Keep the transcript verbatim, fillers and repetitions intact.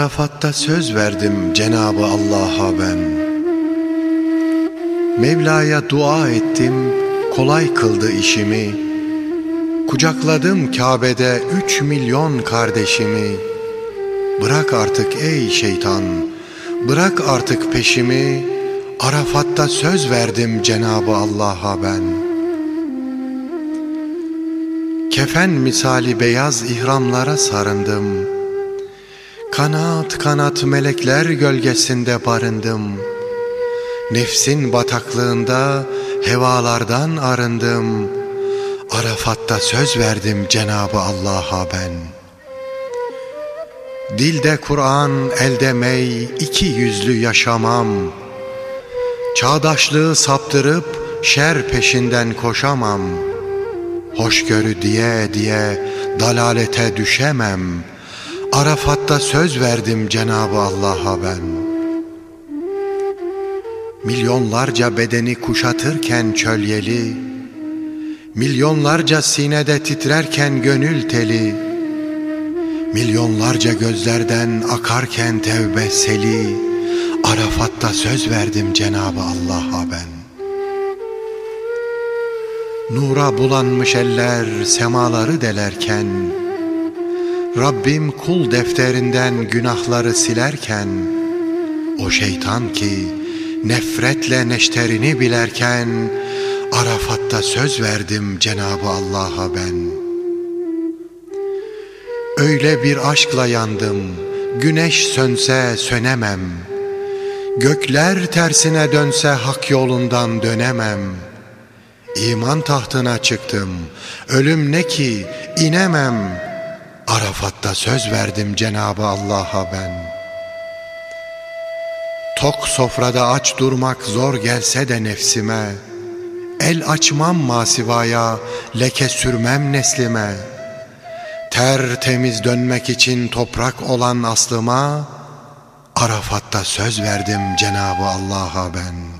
Arafat'ta söz verdim Cenab-ı Allah'a ben. Mevla'ya dua ettim, kolay kıldı işimi. Kucakladım Kabe'de üç milyon kardeşimi. Bırak artık ey şeytan, bırak artık peşimi. Arafat'ta söz verdim Cenab-ı Allah'a ben. Kefen misali beyaz ihramlara sarındım. Kanat kanat melekler gölgesinde barındım. Nefsin bataklığında hevalardan arındım. Arafat'ta söz verdim Cenab-ı Allah'a ben. Dilde Kur'an, elde mey, iki yüzlü yaşamam. Çağdaşlığı saptırıp şer peşinden koşamam. Hoşgörü diye diye dalalete düşemem. Arafat'ta söz verdim Cenab-ı Allah'a ben. Milyonlarca bedeni kuşatırken çölyeli, milyonlarca sinede titrerken gönül teli, milyonlarca gözlerden akarken tevbe seli, Arafat'ta söz verdim Cenab-ı Allah'a ben. Nura bulanmış eller semaları delerken, Rabbim kul defterinden günahları silerken, o şeytan ki nefretle neşterini bilerken, Arafat'ta söz verdim Cenab-ı Allah'a ben. Öyle bir aşkla yandım, güneş sönse sönemem. Gökler tersine dönse hak yolundan dönemem. İman tahtına çıktım, ölüm ne ki inemem. Arafat'ta söz verdim Cenab-ı Allah'a ben. Tok sofrada aç durmak zor gelse de nefsime, el açmam masivaya, leke sürmem neslime. Tertemiz dönmek için toprak olan aslıma, Arafat'ta söz verdim Cenab-ı Allah'a ben.